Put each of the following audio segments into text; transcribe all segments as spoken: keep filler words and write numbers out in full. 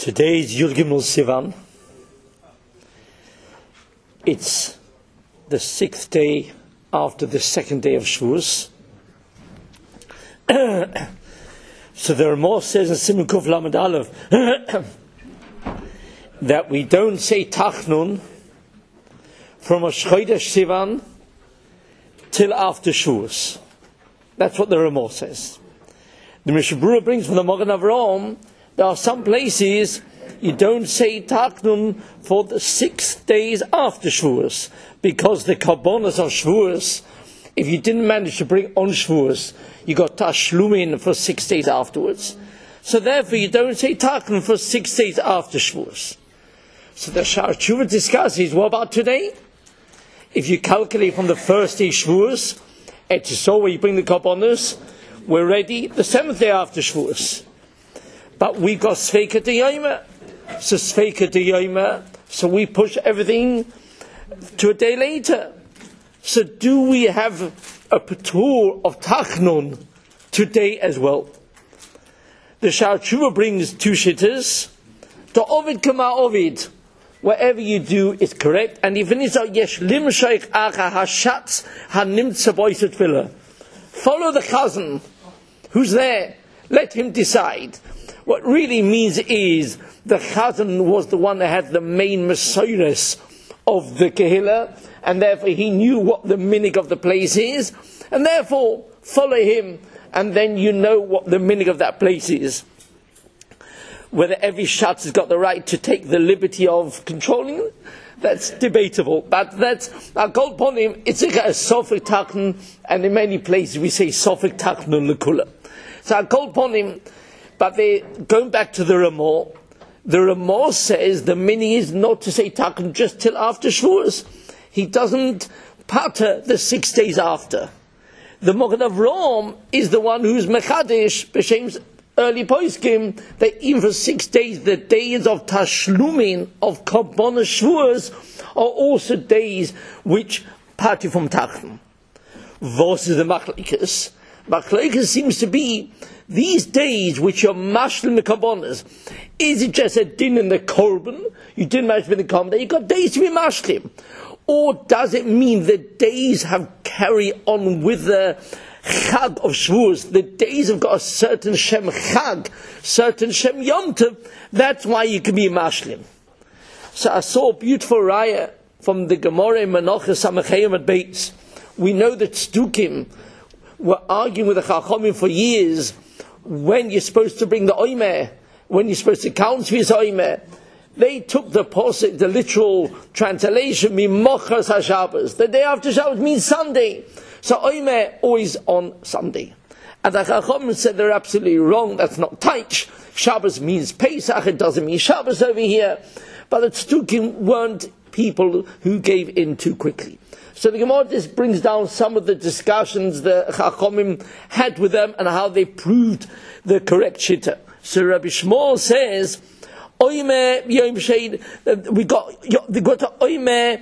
Today is Yud Gimel Sivan. It's the sixth day after the second day of Shavuos. So the Ramah says in Siman Kuf Lamed Aleph that we don't say Tachnun from Rosh Chodesh Sivan till after Shavuos. That's what the Ramah says. The Mishnah Berurah brings from the Magen Avraham, there are some places you don't say Tachnun for the six days after Shavuos, because the Karbonos of Shavuos, if you didn't manage to bring on Shavuos, you got Tashlumin for six days afterwards. So therefore you don't say Tachnun for six days after Shavuos. So the Sha'ar Tshuva discusses, what about today? If you calculate from the first day Shavuos, Eretz Yisrael, where you bring the Karbonos, we're ready the seventh day after Shavuos. But we got Sveika D'Yoma. So Sveika D'Yoma, so we push everything to a day later. So do we have a Patur of Tachnun today as well? The Sha'ar Tshuva brings two shittas. To Ovid Kama Ovid. Whatever you do is correct. And even if yesh limshaych acha hashatz hanimtza boisut villa. Follow the cousin who's there. Let him decide. What really means is the Chazan was the one that had the main Messiahs of the Kehillah, and therefore he knew what the minig of the place is, and therefore follow him, and then you know what the minig of that place is. Whether every Shatz has got the right to take the liberty of controlling it, that's debatable. But that's our gold upon him. It's a Sofik Tachnun, and in many places we say Sofik Tachnun Lekula. So our gold upon him. But they, going back to the Ramah, the Ramah says the mini is not to say Tachnun just till after Shavuos. He doesn't pater the six days after. The Magen Avraham is the one who's Mechadesh, B'Shem's early poskim, that even for six days, the days of Tashlumin, of Karbonos Shavuos, are also days which pater from Tachnun. Versus the Machlekes. Machlekes seems to be these days which are mashlim the karbonos. Is it just a din in the korban? You didn't manage with the korban. You got days to be mashlim, or does it mean the days have carry on with the chag of Shavuos? The days have got a certain shem chag, certain shem yom tov. That's why you can be mashlim. So I saw a beautiful raya from the Gemara in Menachos Samachayim at Beitz. We know that Stukim were arguing with the Chachamim for years when you're supposed to bring the oimer, when you're supposed to count for his oimer. They took the posik, the literal translation, mimochas haShabbos. The day after Shabbos means Sunday. So oimer always on Sunday. And the Chachamim said they're absolutely wrong. That's not taich. Shabbos means Pesach. It doesn't mean Shabbos over here. But the Tzdukim weren't people who gave in too quickly. So the Gemara just brings down some of the discussions the Chachamim had with them and how they proved the correct shitta. So Rabbi Shmuel says, Oime Yom Shein, we got we got to Oime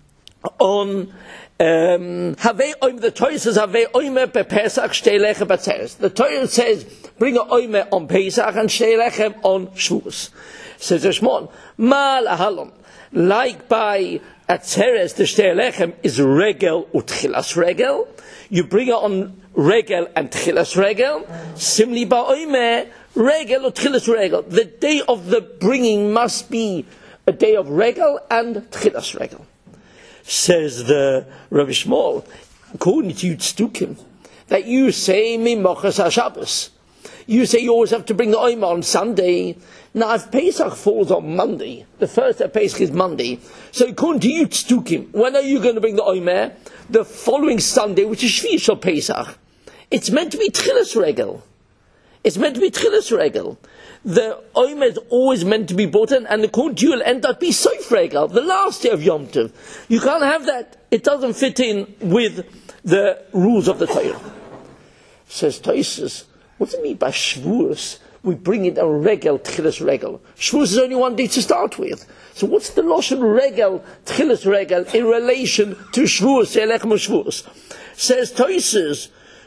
on Havei Oime. The Torah says Havei Oime bePesach Shtei Lechem b'Atzeres. The Torah says bring a Oime on Pesach and Shtei Lechem on Shavuos. Says Shmuel, Ma lahalom, like by Atzeres, the Shtei Lechem is regel utchilas regel. You bring it on regel and tchilas regel. Similarly, ba'oimeh regel utchilas regel. The day of the bringing must be a day of regel and tchilas regel. Says the Rabbi Shmuel, according to Tzdukim, that you say mimochas haShabbos. You say you always have to bring the oimah on Sunday. Now, if Pesach falls on Monday, the first day of Pesach is Monday, so according to you, Tzdukim, when are you going to bring the oimah? The following Sunday, which is Shvi Shel Pesach. It's meant to be Tchilas Regel. It's meant to be Tchilas Regel. The oimah is always meant to be brought in, and according to you, it'll end up being Sof Regel, the last day of Yom Tov. You can't have that. It doesn't fit in with the rules of the Torah. Says Tosfos, what does it mean by Shavuos? We bring it a regel, tchilas regel. Shavuos is only one day to start with. So what's the lashon regel, tchilas regel, in relation to Shavuos, Elechem Shavuos? Says Tosfos,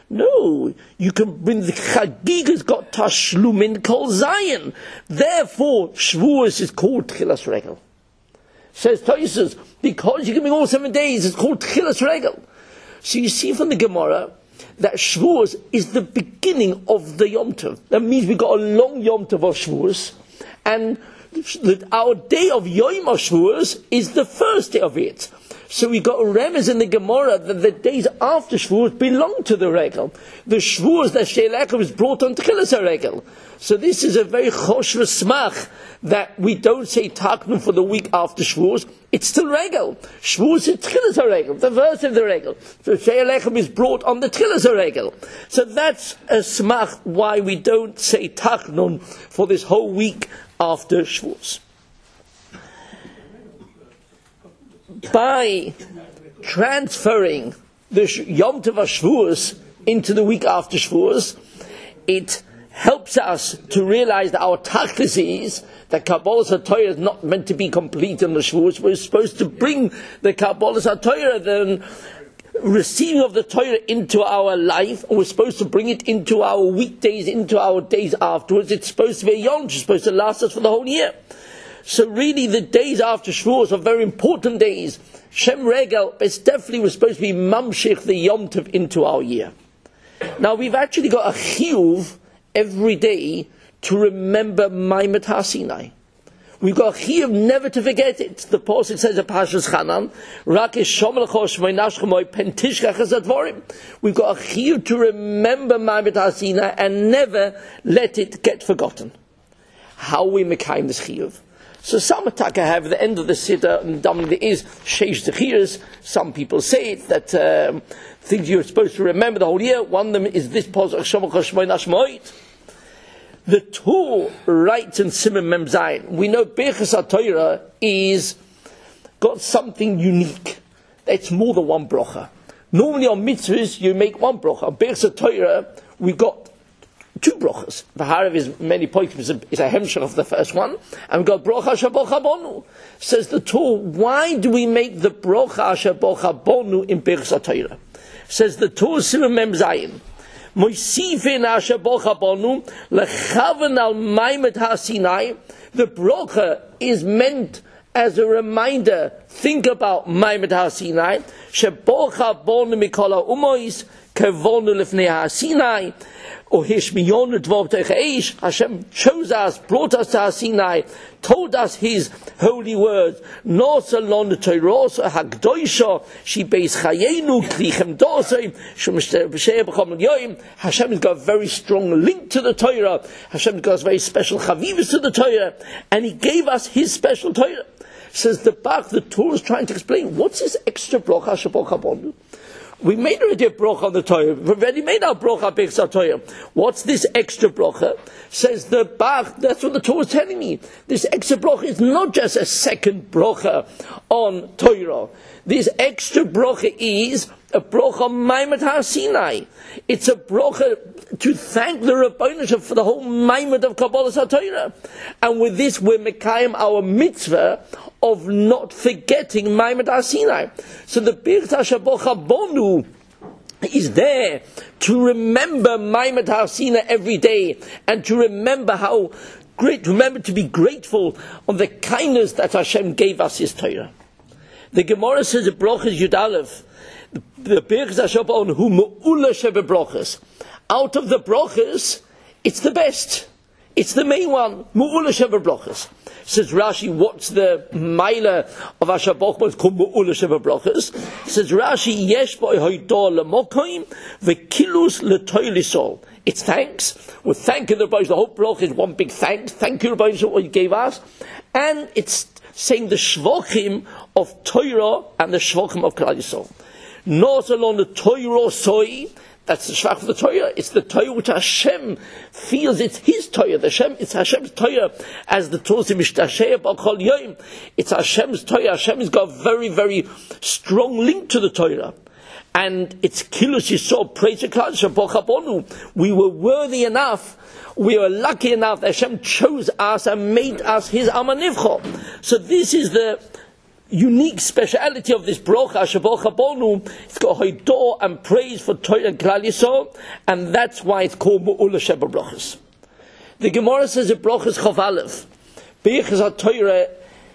No, you can bring the Chagigas got Tashlumin Kol Zion. Therefore, Shavuos is called Tchilas Regel. Says Tosfos, because you can bring all seven days, it's called Tchilas Regel. So you see from the Gemara that Shavuos is the beginning of the Yom Tov. That means we got a long Yom Tov of Shavuos, and our day of Yom Shavuos is the first day of it. So we got a remez in the Gemara that the days after Shavuos belong to the Regel. The Shavuos that She'elechem is brought on Tchilas HaRegel. So this is a very choshva smach that we don't say Taknun for the week after Shavuos. It's still Regel. Shavuos is Tchilas HaRegel, the verse of the Regel. So She'elechem is brought on the Tchilas HaRegel. So that's a smach why we don't say Taknun for this whole week after Shavuos. By transferring the Yom Tov Shavuos into the week after Shavuos, it helps us to realize that our tachlis is that Kabbalas HaTorah is not meant to be complete on the Shavuos. We're supposed to bring the Kabbalas HaTorah, the receiving of the Torah, into our life, and we're supposed to bring it into our weekdays, into our days afterwards. It's supposed to be a Yom, it's supposed to last us for the whole year. So really the days after Shavuos are very important days. Shem Regel, it's definitely we're supposed to be mamshich the Yom Tov into our year. Now we've actually got a chiyuv every day to remember Maimet HaSinai. We've got a chiyuv never to forget it. The Pasuk says in Parshas Chanan, Rak eshom lecho shmoi nashchemoi pentishkach hazadvorim. We've got a chiyuv to remember Maimet HaSinai and never let it get forgotten. How we mekayim this chiyuv? So some Ataka have at the end of the Siddur, and there is Sheish Zechiras. Some people say it, that um, things you're supposed to remember the whole year. One of them is this Pasuk, Shomach HaShmoy Nashmoit. The two writes in Siman Mem Zayin. We know Birchas HaTorah is got something unique. It's more than one bracha. Normally on mitzvahs you make one bracha. On Birchas HaTorah we got two brachas. The Harav is many points is a, is a hemshach of the first one, and we got bracha shabocha bonu. Says the Torah, why do we make the bracha shabocha bonu in Birchas HaTorah? Says the Torah Siman Mem Zayin, moisifin shabocha bonu lechaven al Maimet HaSinai. The bracha is meant as a reminder. Think about Maimet HaSinai. Shabocha bonu mikol ha'umois kevonu lifnei HaSinai. Or Hishmiyonu Dvov Techeish, Hashem chose us, brought us to Sinai, told us His holy words. Nosa lon Torah Hagdoisha, she beis Chayenu Klichem Dosei, Shemishter B'Shei B'Chom Yoim. Hashem has got a very strong link to the Torah. Hashem has got a very special chavivus to the Torah, and He gave us His special Torah. Says the Bach, the Torah is trying to explain what's this extra bracha Shabocha Bonu. We made already a bracha on the Torah. We've already made our bracha Birchas HaTorah. What's this extra bracha? Says the Bach, that's what the Torah is telling me. This extra bracha is not just a second bracha on Torah. This extra bracha is a bracha on Maimet HaSinai. It's a bracha to thank the Rebbeinu Shalom for the whole Maimet of Kabbalas HaTorah. And with this we're mekayim our mitzvah of not forgetting Maimet HaSinai. So the Birchas HaShabocha Bonu is there to remember Maimet HaSinai every day, and to remember how great, remember to be grateful on the kindness that Hashem gave us His Torah. The Gemara says the Brachas Yud Aleph, the Birchas HaShabocha Hu Me'ula Sheva Brachas. Out of the Brachas, it's the best. It's the main one. Me'ula Sheva Brachas. Says Rashi, what's the Maila of Hashaboch? It's called Me'ula Sheva Brachas. Says Rashi, Yesh Boi Hoydor Lemokoim V'Kilus L'Toilisol. It's thanks. We're thanking the Rebbeinu. The whole bracha is one big thanks. Thank you, Rebbeinu, for what you gave us. And it's saying the Shvochim of Torah and the Shvochim of Klal Yisrael. Not alone the Torah Soi. That's the Shvach of the Torah. It's the Torah which Hashem feels it's His Torah. The Hashem, it's Hashem's Torah. As the Torah says, Mishtasheh B'Kol Yom. It's Hashem's Torah. Hashem has got a very, very strong link to the Torah. And it's Kilus Yisrael, praise to Klal Shabocha Bonu. We were worthy enough, we were lucky enough that Hashem chose us and made us His Amanivcho. So this is the unique speciality of this brocha, Asher Bocha Bonu, it's got hoidah and praise for Torah and Klal Yisrael, and that's why it's called Me'ula Sheba Brochas. The Gemara says in Brochas Chav Aleph, Beichas HaTorah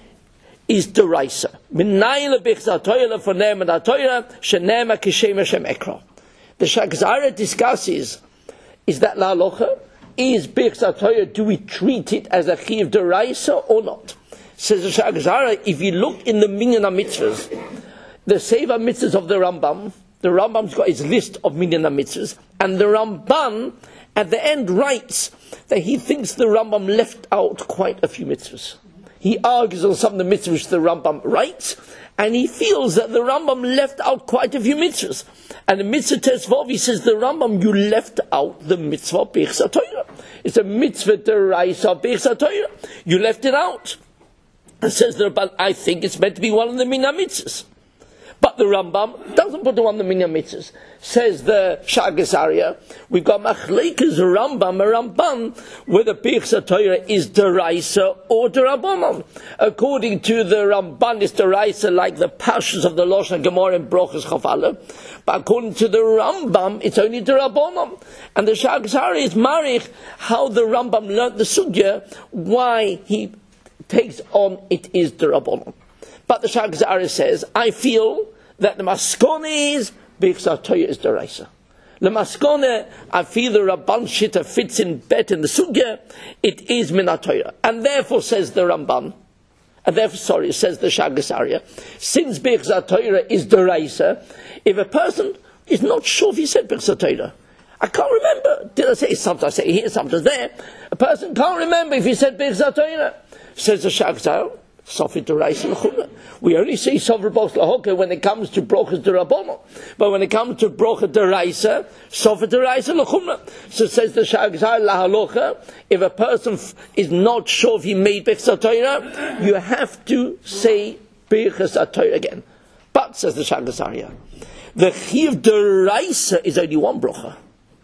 is deraisa. Minayla Beichas HaTorah for Ne'em and HaTorah, She'nema Kishem Hashem Ekra. The Shagzara discusses, is that La Halacha? Is Beichas HaTorah, do we treat it as a Chiv deraisa or not? Says the Shagzara, if you look in the Minyan HaMitzvahs, the Seva Mitzvahs of the Rambam, the Rambam's got his list of Minyan HaMitzvahs, and the Ramban at the end writes that he thinks the Rambam left out quite a few mitzvahs. He argues on some of the mitzvahs which the Rambam writes, and he feels that the Rambam left out quite a few mitzvahs. And the mitzvah Tesvav, he says, the Rambam, you left out the mitzvah Beichas HaTorah. It's a mitzvah deraisa Beichas HaTorah. You left it out. It says the Rambam, I think it's meant to be one of the Minyan mitzvahs. But the Rambam doesn't put it on the Minyan mitzvahs. Says the Shagas Arya, we've got Machlekes Rambam, a Ramban, whether Beichas HaTorah is deraisa or derabanan. According to the Ramban, it's deraisa like the pashas of the Lashon Gemara and Brochas Chav Aleph. But according to the Rambam, it's only derabanan. And the Shagas Arya is marich how the Rambam learnt the sugya, why he takes on it is derabanan. But the Shagas Arya says, I feel that the maskone is Beichas HaTorah is deraisa. The maskone, I feel the Rabban Shita fits in better in the sugya. It is min HaTorah, and therefore says the Ramban, and therefore sorry says the Shagas Arya, since Beichas HaTorah is deraisa, if a person is not sure if he said Beichas HaTorah, I can't remember. Did I say sometimes I say here, sometimes there? A person can't remember if he said Beichas HaTorah. Says the Shagas Arya, Sofi deraisa l'chumra. We only see Sofi Bos l'hoka when it comes to brochas derabono, but when it comes to brocha deraisa, Sofi deraisa l'chumra. So says the Shagzar La Halacha, if a person f- is not sure if he made Beichas HaTorah, you have to say Beichas HaTorah again. But says the Shagzar, the Chiv deraisa is only one brocha.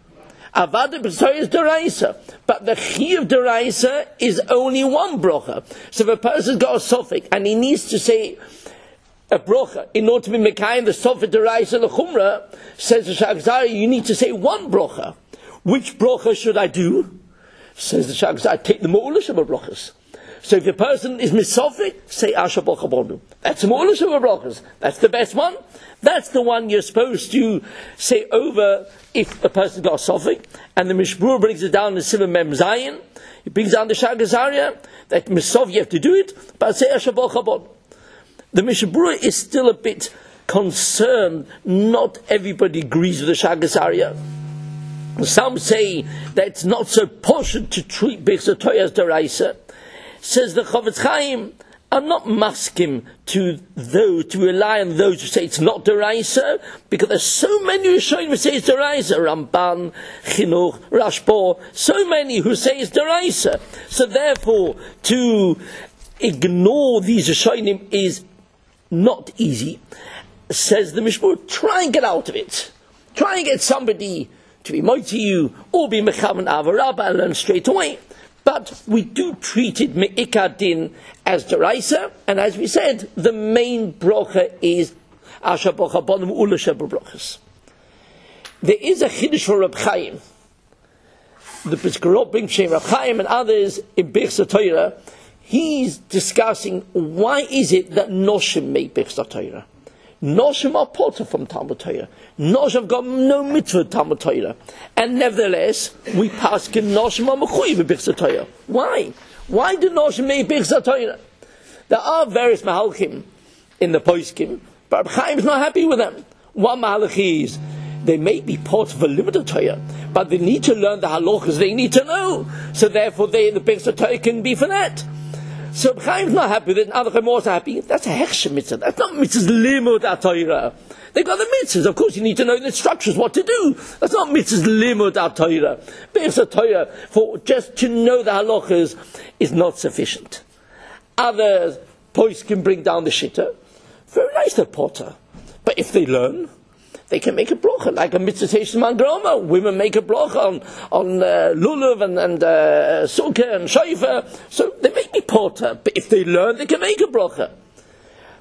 Avada b'Torah is deraisa, but the Chiv deraisa is only one brocha. So if a person's got a sofik and he needs to say a brocha in order to be mekayim the sofik deraisa l'chumra, says the Shagzari, you need to say one brocha. Which brocha should I do? Says the Shagzari, take the Me'ula Sheba Brochas. So if a person is misofik, say Asher Bocha Bonu. That's Me'ula Sheba Brochas. That's the best one. That's the one you're supposed to say over if a person got a sofik. And the Mishbur brings it down in Sivan Mem Zayin. He brings down the Shagas Arya that misofik you have to do it, but say Asher Bocha Bonu. The Mishbur is still a bit concerned. Not everybody agrees with the Shagas Arya. Some say that it's not so posh to treat Beichas HaTorah as deraisa. Says the Chavetz Chaim, I'm not maskim to those, to rely on those who say it's not deraisa, because there's so many Rishonim who say it's deraisa, Ramban, Chinuch, Rashba, so many who say it's deraisa. So therefore, to ignore these Rishonim is not easy. Says the Mishmur, try and get out of it. Try and get somebody to be moiti you, or be mechavan avarabba and learn straight away. But we do treat it me'ikar din as deraisa, and as we said, the main brocha is Asher Bocha Bonu Me'ula Sheba Brochas. There is a chiddush for Reb Chaim. The Pizkarot brings Shem Reb Chaim and others in Beichas HaTorah. He's discussing why is it that Noshim make Beichas HaTorah. Noshim are potter from Talmud Torah. Noshim have got no mitzvah Talmud Torah. And nevertheless, we pass in Noshim are mechuyev with Beichas HaTorah. Why? Why do Noshim make Beichas HaTorah? There are various mahalchim in the poskim, but Reb Chaim is not happy with them. One mahalch is, they may be part of a limited Torah, but they need to learn the halachas they need to know. So therefore, they, the Beichas HaTorah can be for that. So Chaim's not happy with it, and other Chaim also happy. That's a hechsher mitzvah. That's not mitzvah's limud at-Torah. They've got the mitzvahs. Of course, you need to know the instructions, what to do. That's not mitzvah's limud at-Torah. Beichas HaTorah, for just to know the halachas, is not sufficient. Other pois can bring down the shitta. Very nice, the potter. But if they learn, they can make a brocha, like a mitzvah station mangroma. Women make a brocha on, on uh, lulav and, and uh, sukkah and shayfa. So they may be porter, but if they learn, they can make a brocha.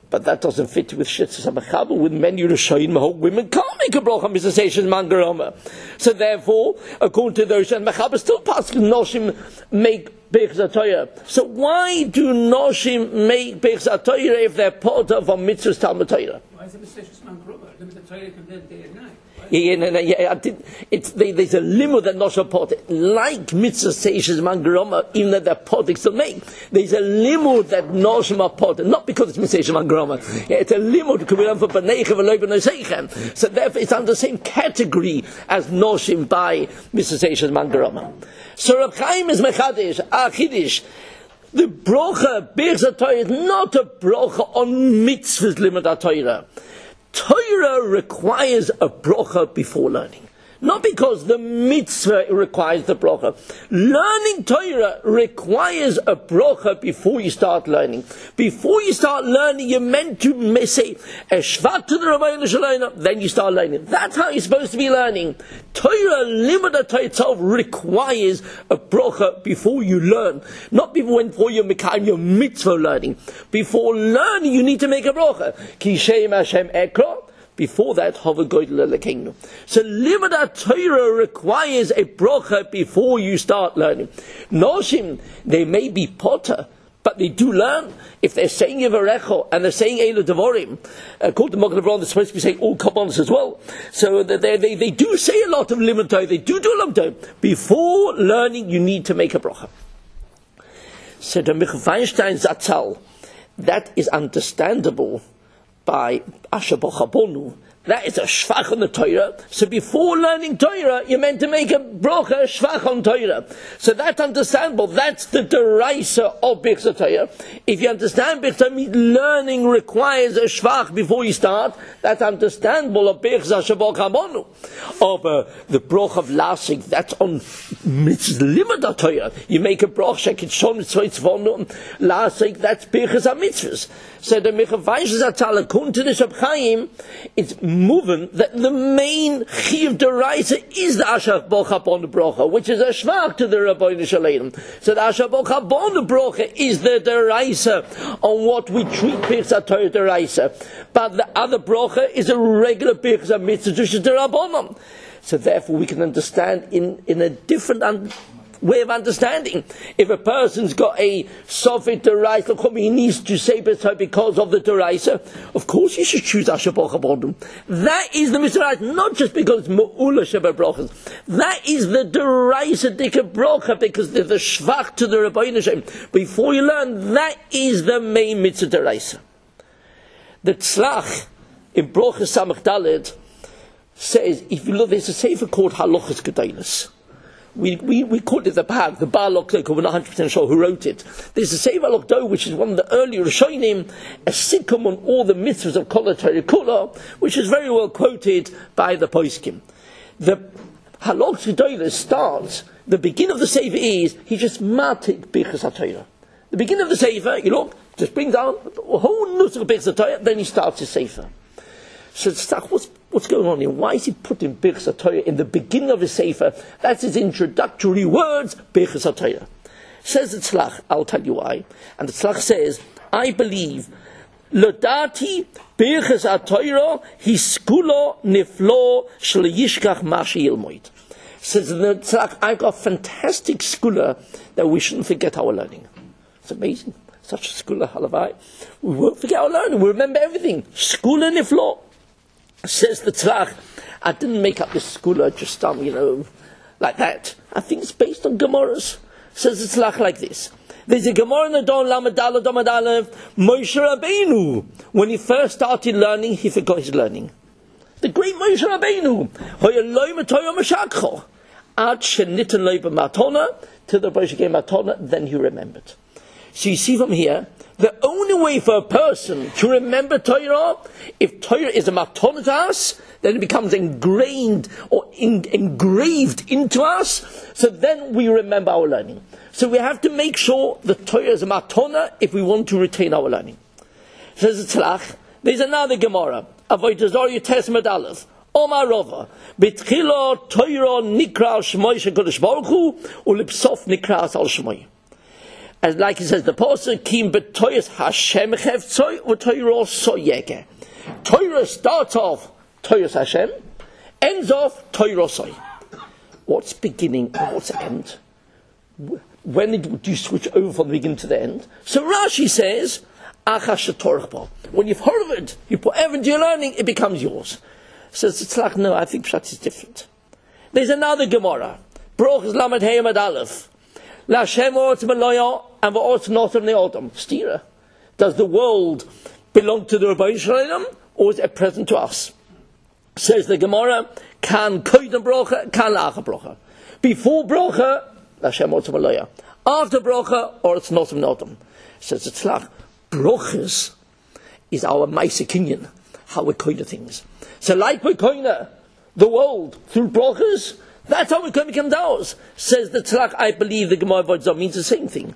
But that doesn't fit with Shitzas HaMechaber. With many Rishonim, women can't make a bracha Mitzvah Seishes Man Garoma. So therefore, according to the Rishonim, Mechaber still passes Noshim make Birchas HaTorah. So why do Noshim make Birchas HaTorah if they're part of a Mitzvah's Talmud Torah? Why is it Seishes Man Garoma? The Torah can live day and night. Yeah, yeah, no, no, yeah. I did, it's, they, there's a limit that Noshim part, like Mitzvah Seishes Man Garoma, even though they're part, they still make. There's a limit that Noshim are part, not because it's Mitzvah Seishes Man Garoma. Yeah, it's a limit to be done for B'neicha v'lo b'noseichem. So therefore, it's under the same category as Noshim by Mitzvah Seishes Man Garoma. So Reb Chaim is mechadish, achidish. The brocha Birchas HaTorah is not a brocha on mitzvahs limud Torah. Torah requires a brocha before learning. Not because the mitzvah requires the brocha. Learning Torah requires a brocha before you start learning. Before you start learning, you're meant to say, Eshvat to the Rabbeinu Shalom, then you start learning. That's how you're supposed to be learning. Torah, limud Torah itself, requires a brocha before you learn. Not before you make your mitzvah learning. Before learning, you need to make a brocha. Ki Shem Hashem Ekra. Before that, Hava Goydel Elokeinu. So limud Torah requires a brocha before you start learning. Noshim, they may be potter, but they do learn. If they're saying Yivarecho and they're saying Eilu Devorim, according to Magen Avraham, they're supposed to be saying all Kabbalas as well. So they, they, they do say a lot of limud Torah. They do do a lot of Torah. Before learning, you need to make a brocha. So the Michael Feinstein Zatzal, that is understandable by Asher Bochabonu. That is a shvach on the Torah. So before learning Torah, you're meant to make a brocha, a shvach on Torah. So that's understandable. That's the deraisa of Birchas Torah. If you understand Birchas Torah, learning requires a shvach before you start. That's understandable of Birchas Asher Bochabonu. Of uh, the brocha of Lasik, that's on mitzvah limud Torah. You make a brocha, Shekit Tzvonu, Lasik, that's Birchas HaMitzvahs. So the Michael Feinstein Zatzal, according to the Reb Chaim, it's moving that the main chiyuv deraisa is the Asher Bochabonu brocha, which is a shvach to the Rabbeinu Shalom. So the Asher Bochabonu brocha is the deraisa on what we treat Birchas Torah deraisa, but the other brocha is a regular Birchas mitzvah, which is the Rabbanon. So therefore, we can understand in in a different un- way of understanding. If a person's got a Sofit deraisa, he needs to say Birchas because of the deraisa, of course you should choose Asher Bochabonu. That is the mitzvah, not just because it's Mu'ula Sheba Brochas. That is the deraisa Dika Brocha, because there's the shvach to the Rabbeinu Shem. Before you learn, that is the main mitzvah deraisa. The Tzlach in Brochas Samach Daled says, if you look, there's a sefer called Halachas Gedolos. We, we, we called it the Bag, the Baal Okdei, we're not one hundred percent sure who wrote it. There's the Sefer Okdei, which is one of the earlier Rishonim, a sikkum on all the mitzvahs of Kol HaTorah Kula, which is very well quoted by the Poskim. The Halachas Gedolos starts, the beginning of the Sefer is, he just matik Birchas HaTorah. The beginning of the Sefer, you look, just brings out a whole nusach of Birchas HaTorah, then he starts his Sefer. So it's like, what's, what's going on here? Why is he putting Birchas HaTorah in the beginning of his Sefer? That's his introductory words, Birchas HaTorah. Says the Tzlach, I'll tell you why. And the Tzlach says, I believe, Lodati Birchas HaTorah hiskulo niflo shel yishkach ma she'ilmoid. Says the Tzlach, I've got fantastic skula that we shouldn't forget our learning. It's amazing. Such a skula, halavai. We won't forget our learning. We remember everything. Skula niflo. Says the Tzlach, I didn't make up this skula just, um, you know, like that. I think it's based on Gemaras. Says the Tzlach like this. There's a Gemara in the Don Lamadala Domadalev, Moshe Rabbeinu. When he first started learning, he forgot his learning. The great Moshe Rabbeinu. Hoyaloi matoyo mashakcho. Ad sheniten loi b'matona. Till the Moshe gave matona, then he remembered. So you see from here, the only way for a person to remember Torah, if Torah is a matana to us, then it becomes ingrained or in, engraved into us, so then we remember our learning. So we have to make sure the Torah is a matana if we want to retain our learning. Says the Tzlach, there's another Gemara, Avodah Zarah Yutes Medalef, Omar Rova, B'tchilo Torah nikra al Shmoi shekodesh Baruch Hu, u'lipsof nikra al Shmoi. As like he says, the pasuk kim b'toyas Hashem chevtzoi v'toyro soyege. Torah starts off Toyos Hashem, ends off Toyro soy. What's beginning and what's end? When do you switch over from the beginning to the end? So Rashi says, when you've heard of it, you put effort into your learning, it becomes yours. Says it's like, no, I think Pshat is different. There's another Gemara. Brochus Lamed Heyamad Aleph. Lashem Orot Meloya and V'Orot Notam Neotam. Stira. Does the world belong to the Rabbi Shalom or is it present to us? Says the Gemara, Kan Koydem Brocha, Kan Lacha Brocha. Before Brocha, Lashem Orot Meloya. After Brocha, or it's Notam Neotam. Says it's like, Brochas is our Maisa Kinyan, how we koina things. So like we koina the world through Brochas, that's how we can become ours. Says the Tzlach, I believe the Gemara Vodzah means the same thing.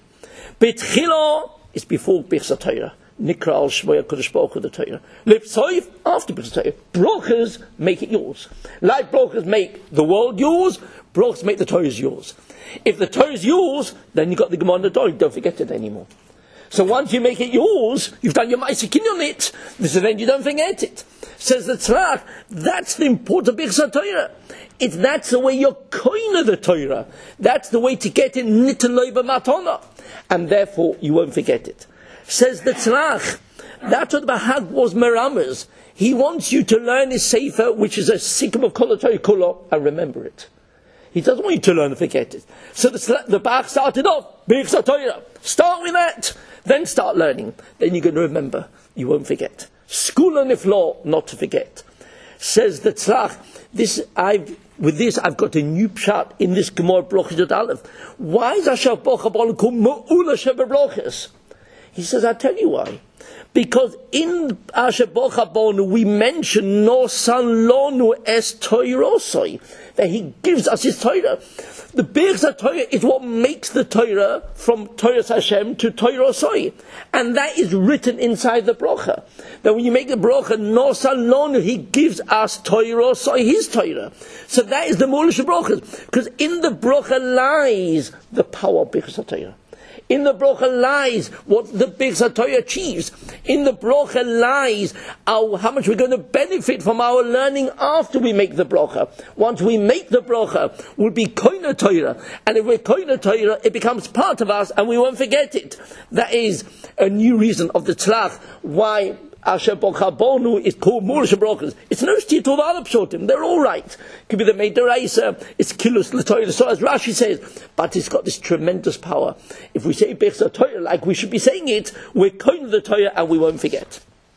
Betchila is before Birchas Torah. Nikra al Shmoya Kodesh Baruch Hu the Torah. Lipsoif after Birchas Torah. Brochas make it yours. Like Brochas make the world yours, Brochas make the Torah yours. If the Torah is yours, then you got the Gemara in the Torah, don't forget it anymore. So once you make it yours, you've done your Ma'aseh on it, so then you don't forget it. Says the Tzlach, that's the importance of Birchas Torah. It's that's the way you're koina the Torah. That's the way to get it nitaloi b'matona. And therefore you won't forget it. Says the Tzlach, that's what the Bahag was meramas. He wants you to learn his Sefer, which is a sikkim of Kol Torah Kulo, and remember it. He doesn't want you to learn and forget it. So the, the Bach started off, Birchas Torah. Start with that. Then start learning. Then you're going to remember. You won't forget. School and if law, not to forget. Says the Tzlach, this, I've, with this I've got a new pshat in this Gemara Brochus Yud Aleph. Why is Asher Bocha B'Olam called Ma'ula Sheba Brochus? He says, I'll tell you why. Because in Asher Bocha B'Olam we mention No San Lonu Es Toirosoi, that he gives us his Torah. The Birchas Torah is what makes the Torah from Torah Hashem to Torah Soi. And that is written inside the Brocha. That when you make the Brocha, No Salonu, he gives us Torah Soi, his Torah. So that is the Molish Brochas. Because in the Brocha lies the power of Birchas Torah. In the Brocha lies what the Birchas Torah achieves. In the Brocha lies our, how much we're going to benefit from our learning after we make the Brocha. Once we make the Brocha, we'll be koina Torah. And if we're koina Torah, it becomes part of us and we won't forget it. That is a new reason of the Tzlach why Asher Bocha Bonu is called Molish Brochas. It's no steer to the other pshotim. They're all right. It could be the Meidaraisa, it's Kilus L'Torah. So as Rashi says, but it's got this tremendous power. If we say Birchas Torah like we should be saying it, we're koina the Torah and we won't forget.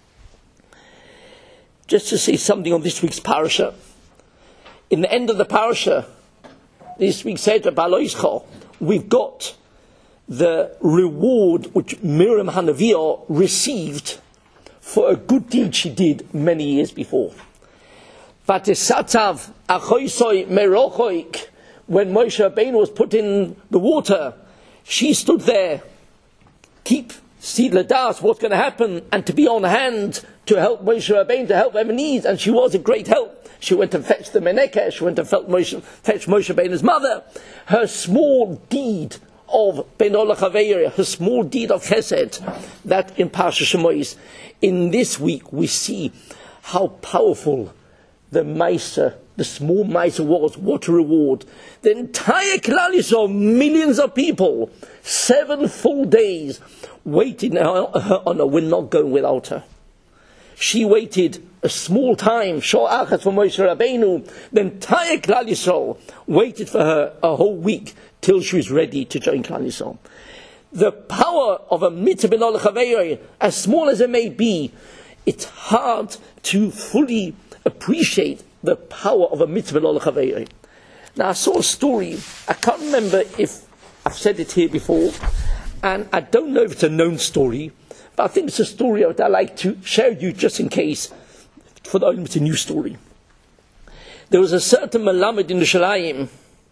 Just to say something on this week's parasha. In the end of the parasha, this week said to Baloischa, we've got the reward which Miriam Hanaviah received for a good deed she did many years before. Vatisatav achoisoi merochoik, when Moshe Rabbeinu was put in the water, she stood there, keep see Ladas, what's going to happen, and to be on hand to help Moshe Rabbeinu, to help Ebenezer, and she was a great help. She went and fetched the Menekeh, she went and fetched Moshe, fetched Moshe Rabbeinu's mother. Her small deed of Ben Ola Chaveir, her small deed of Chesed, that in Parsha Shemois. In this week we see how powerful the Maisa, the small Maisa was, what a reward. The entire Klal Yisrael, millions of people, seven full days, waited on her, we're not going without her. She waited a small time, Sho'achas for Moshe Rabbeinu, the entire Klal Yisrael waited for her a whole week, till she was ready to join Klal Yisrael. The power of a mitzvah ben olah chaveiroi, as small as it may be, it's hard to fully appreciate the power of a mitzvah ben olah chaveiroi. Now I saw a story, I can't remember if I've said it here before, and I don't know if it's a known story, but I think it's a story that I like to share with you just in case, for the it's a new story. There was a certain Melamed in the Shalayim,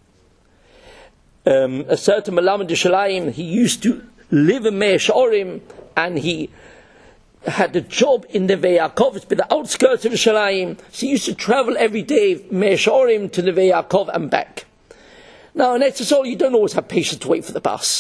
Um, a certain Melamed Yishalayim, he used to live in Mea She'orim, and he had a job in the Neve Yaakov, it's by the outskirts of Yishalayim, so he used to travel every day Mea She'orim to the Neve Yaakov and back. Now in Eretz Yisrael you don't always have patience to wait for the bus.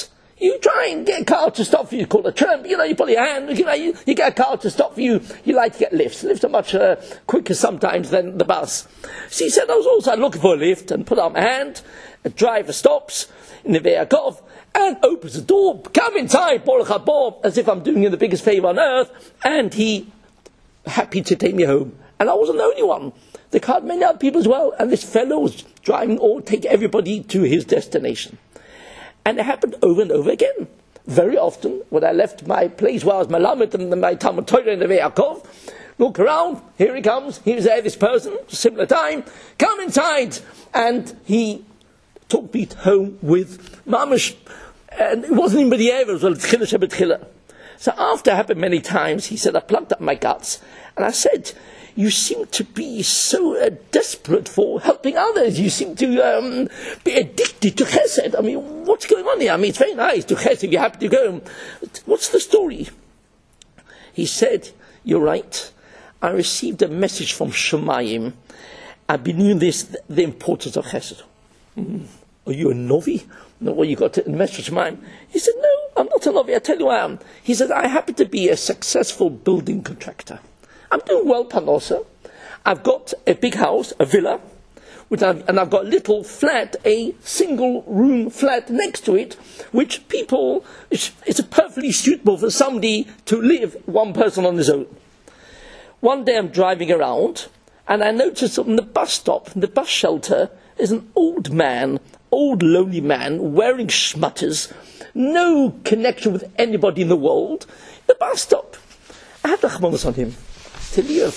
You try and get a car to stop for you, call a tramp, you know, you put your hand, you know, you, you get a car to stop for you, you like to get lifts. Lifts are much uh, quicker sometimes than the bus. So he said, I was also looking for a lift and put out my hand, a driver stops in the Ve'akov and opens the door, come inside, Baruch haba, as if I'm doing him the biggest favour on earth, and he happy to take me home. And I wasn't the only one. The car had many other people as well, and this fellow was driving or take everybody to his destination. And it happened over and over again. Very often, when I left my place where I was Malamed and my Talmud Torah in the Ve'akov, look around, here he comes, here's there, this person, similar time, come inside. And he took me home with Mamish, and it wasn't even the air, it was a Tchila Shabbat Tchila. So after it happened many times, he said, I plucked up my guts, and I said, you seem to be so uh, desperate for helping others. You seem to um, be addicted to chesed. I mean, what's going on here? I mean, it's very nice to chesed, you're happy to go. What's the story? He said, you're right. I received a message from Shemayim. I've been doing this, the importance of chesed. Mm. Are you a Novi? No, well, you got a message from Shemayim. He said, no, I'm not a Novi. I tell you I am. He said, I happen to be a successful building contractor. I'm doing well, Panosa. I've got a big house, a villa, which I've, and I've got a little flat, a single room flat next to it, which people, it's, it's perfectly suitable for somebody to live, one person on his own. One day I'm driving around, and I noticed on the bus stop, in the bus shelter, is an old man, old lonely man, wearing schmutters, no connection with anybody in the world. The bus stop. I had the chmonos on him. He's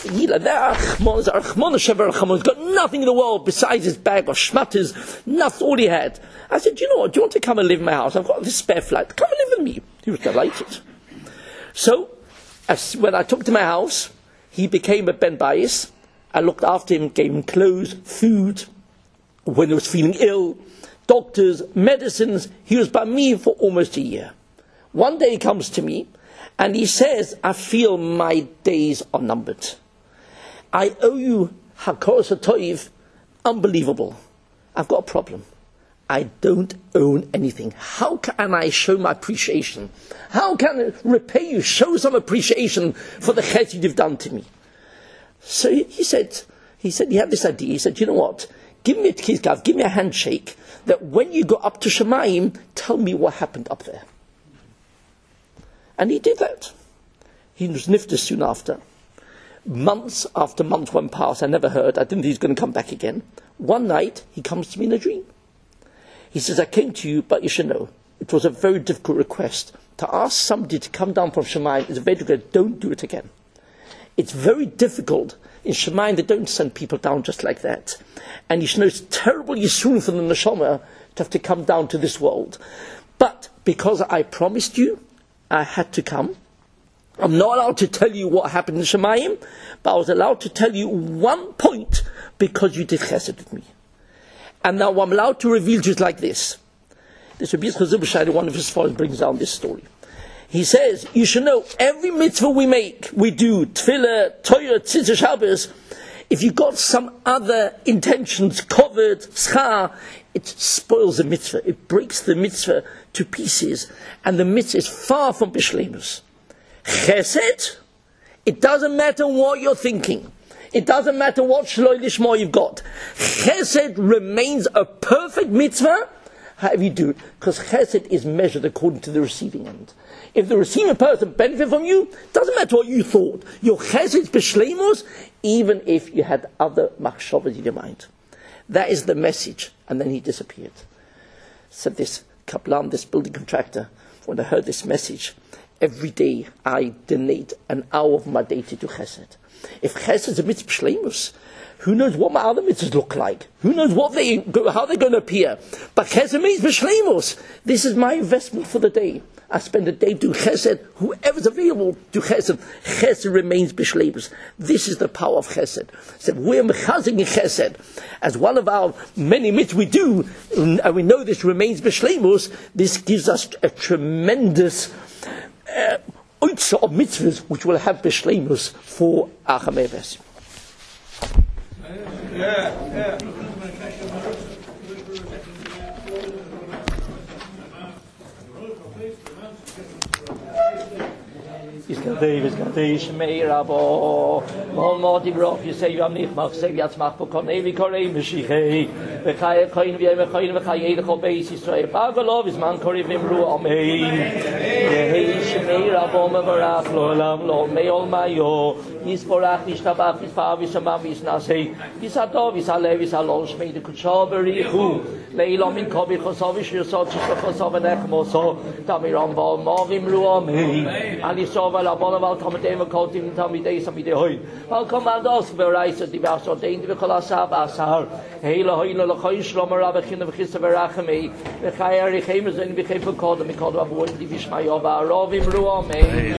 got nothing in the world besides his bag of schmutters, nothing, all he had. I said, you know what, do you want to come and live in my house? I've got this spare flat, come and live with me. He was delighted. So, as, when I took to my house, he became a Ben Bayis. I looked after him, gave him clothes, food, when he was feeling ill, doctors, medicines. He was by me for almost a year. One day he comes to me, and he says, I feel my days are numbered. I owe you Hakoros HaToiv, unbelievable. I've got a problem. I don't own anything. How can I show my appreciation? How can I repay you, show some appreciation for the chesed you've done to me? So he, he said, he said, he had this idea. He said, you know what? Give me a kizgav, give me a handshake, that when you go up to Shemayim, tell me what happened up there. And he did that. He was nifted soon after. Months after months went past. I never heard. I didn't think he was going to come back again. One night, he comes to me in a dream. He says, I came to you, but you should know, it was a very difficult request. To ask somebody to come down from Shemayim is a very difficult. Don't do it again. It's very difficult. In Shemayim, they don't send people down just like that. And you should know it's terrible yisroel for the neshama to have to come down to this world. But because I promised you, I had to come. I'm not allowed to tell you what happened in Shemayim, but I was allowed to tell you one point because you did chesed with me. And now I'm allowed to reveal to you like this. This Rabbi Yitzchak Zilberstein, one of his fathers, brings down this story. He says, you should know, every mitzvah we make, we do, tefillah, Torah, tzitzit, Shabbos, if you've got some other intentions covered, schar, it spoils the mitzvah. It breaks the mitzvah to pieces. And the mitzvah is far from bishleimus. Chesed, it doesn't matter what you're thinking. It doesn't matter what shloi lishma you've got. Chesed remains a perfect mitzvah, however you do it. Because chesed is measured according to the receiving end. If the receiving person benefits from you, doesn't matter what you thought. Your chesed is bishleimus, even if you had other machshavas in your mind. That is the message. And then he disappeared. Said this kaplan, this building contractor, when I heard this message, every day I donate an hour of my day to do chesed. If chesed is a mitzvah shleimus, who knows what my other mitzvahs look like? Who knows what they, how they're going to appear? But chesed means b'shleimus. This is my investment for the day. I spend the day do chesed. Whoever's available do chesed. Chesed remains b'shleimus. This is the power of chesed. So we're mechazing in chesed. As one of our many mitzvahs we do, and we know this remains b'shleimus, this gives us a tremendous uh, oitza of mitzvahs which will have b'shleimus for our chameves. Yeah, yeah. Davis, Kadesh, Meir, Abo, Almighty Rock, you say you have nicht mach, say jetzt mach, bekommen, Evi Korei, Mashiach, Vechaya, Koin, Via, Vechaya, Vechaya, Edeko, Beis, Yisrael, Bagalov, is man, Korei, Vimru, Amen. Yehish, Meir, Abo, Mevarach, Lolam, Lo, Meol, Mayo, Yisborach, Yishtabach, Yispav, Yishamam, Yisnasei, Yisadov, Yisalev, Yisalol, Shmei, the Kuchaberi, who, Leilom, in Kobi, Chosavish, Yosot, Chosav, and Echmoso, Tamiram, Val, Mavim, Ruami, Ali Sova, La Bonaval, Tomadeva, Kotim, Tamide, Samide, Hoy. Welcome and us, Verais, the Vaso, Dane, the Kolasab, Asar, Hela, Hoyla, Lokoy, Shlomer, Rabachin, of Chis of Rachame, the Kayari, Hamas, and became a call, the Mikado, the Vishmayova, Rovim, Ruami.